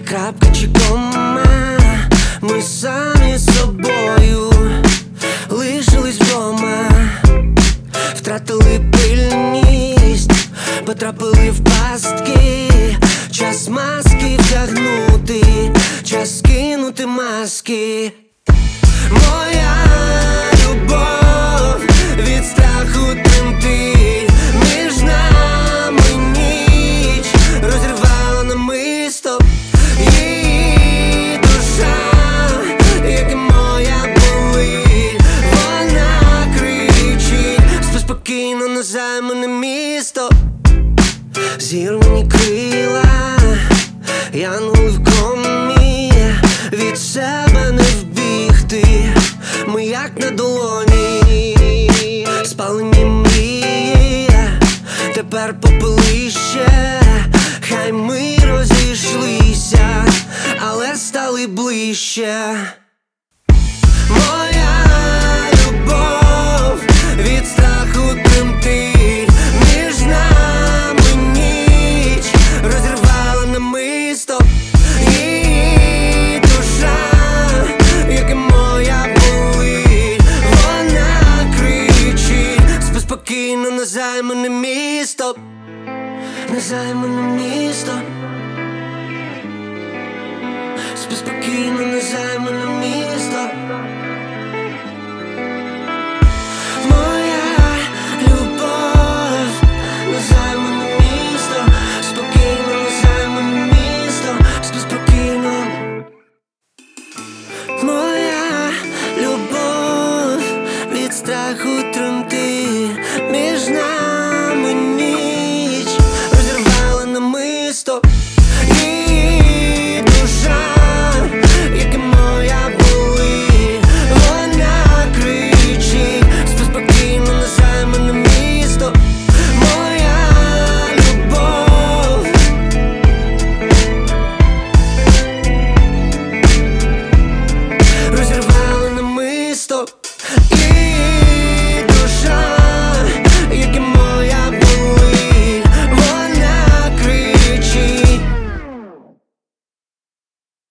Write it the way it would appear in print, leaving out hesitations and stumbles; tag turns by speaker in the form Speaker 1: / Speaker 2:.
Speaker 1: крапка чи кома, ми самі з собою лишились вдома, втратили пильність, потрапили в пастки. Час маски вдягнути, час кинути маски. Моя любов від страху тремтить, між нами ніч розривала намисто. Її душа, як і моя, болить. Вона кричить, спи спокійно на займане місто. Зірвані крила, янголи в комі, від себе не вбігти, ми як на долоні, спалені мрії, тепер попелище. Хай ми розійшлися, але стали ближче. Моя любов від страху тремтить, між нами ніч розірвала намисто. Її душа, як і моя, болить. Вона кричить, спи спокійно на займане місто, на займане місто. Спи спокійно на